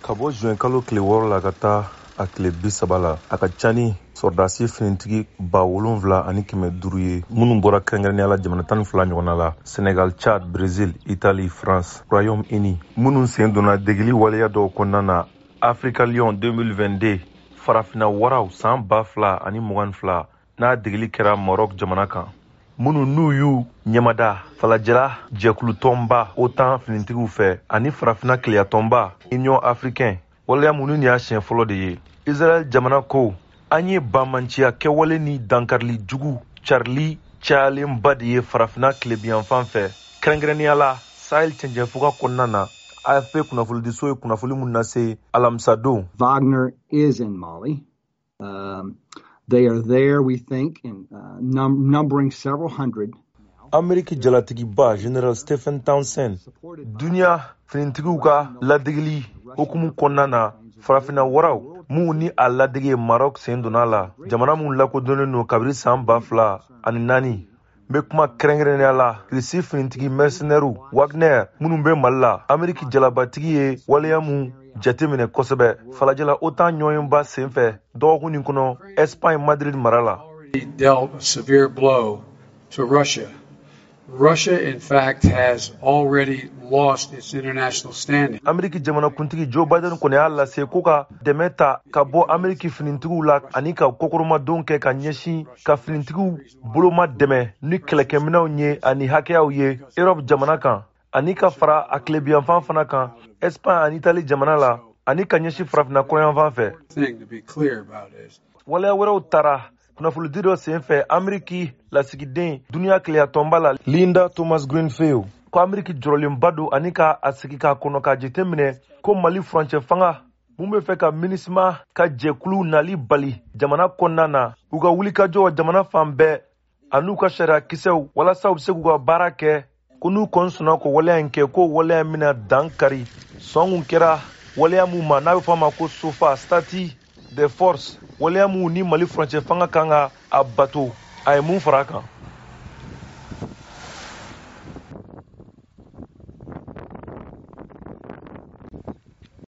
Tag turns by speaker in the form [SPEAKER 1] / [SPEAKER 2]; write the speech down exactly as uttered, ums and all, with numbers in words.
[SPEAKER 1] ka bɔ juin kalo tile wɔɔrɔ la ka taa a tile bi saba la a ka ca ni sɔrɔdasi finitigi ba wolonfila ani kɛmɛ duuru ye minnu bɔra kɛrɛnkɛrɛnnenya la jamana tan ni fila ɲɔgɔnna la senegal, chad, brazil, italy, france, royaume uni minnu sen donna degeli waleya dɔw kɔnɔna na africa lion deux mille vingt-deux farafina waraw san ba fila ani mugan fila n'a degeli kɛra maroc jamana kan minnu n'u y'u ɲɛmada falajɛla jɛkulu tɔnba otan finitigiw fɛ ani farafina keleya tɔnba union africaine waleya minnu ni y'a siɲɛ fɔlɔ de ye. Israel jamana ko an ye bamanciya kɛwale ni dankarili jugu carili cayalenba de ye farafina tilebiyanfan fɛ kɛrɛnkɛrɛnnenya la sahel cɛncɛnfuga kɔnɔna na A F P kunnafonidiso ye kunnafoni mun lase alamisa don.
[SPEAKER 2] Wagner is in Mali. Um, they are there, we think, in uh, num numbering several hundred.
[SPEAKER 1] Ameriki jalatigiba General Stephen Townsend duniya finitigiw ka ladegeli hukumu kɔnɔna na farafina waraw mun ni a ladege Maroc sen donna la jamana mun lakodɔnnen no kabiri san ba fila ani naani n bɛ kuma kɛrɛnkɛrɛnnenya la kirisi finitigi mercenaires Wagner minnu bɛ Mali la Ameriki jalabatigi ye waleya mun jateminɛ kosɛbɛ falajɛla otan ɲɔgɔnba sen fɛ dɔgɔkun nin kɔnɔ Espagne Madrid mara la.
[SPEAKER 3] Dealt a severe blow to Russia. Russia, in fact, has already lost its international standing.
[SPEAKER 1] Ameriki jamana kuntigi Joe Biden kɔni y'a lase ko ka dɛmɛ ta ka bɔ Ameriki finitigiw la ani ka kokoromadon kɛ ka ɲɛsin ka finitigiw boloma dɛmɛ ni kɛlɛkɛminɛw ye ani hakɛyaw ye Europe jamana kan ani ka fara a tilebiyanfan fana kan Espagne ani Italy jamana la ani ka ɲɛsin farafina kɔrɔyanfan fɛ.
[SPEAKER 3] Thing to be clear about is
[SPEAKER 1] waleya wɛrɛw taara kunnafonidi dɔ sen fɛ Ameriki lasigiden duniya keleya tɔnba la Linda Thomas Greenfield ko Ameriki jɔrɔlenba don ani ka a sigi k'a kɔnɔ ka jateminɛ ko Mali furancɛ fanga mun bɛ fɛ ka MINUSMA ka jɛkulu nali bali jamana kɔnɔna na u ka wulikajɔ jamana fan bɛɛ an'u ka sariya kisɛw walasa u bɛ se k'u ka baara kɛ ko n'u kɔni sɔnna ko waleya in kɛ ko waleya in bɛna dan kari sɔn kun kɛra waleya mun ma n'a bɛ fɔ a ma ko SOFA statut de force waleya mun ni Mali furancɛ fanga kan ka a bato a ye mun fara a kan.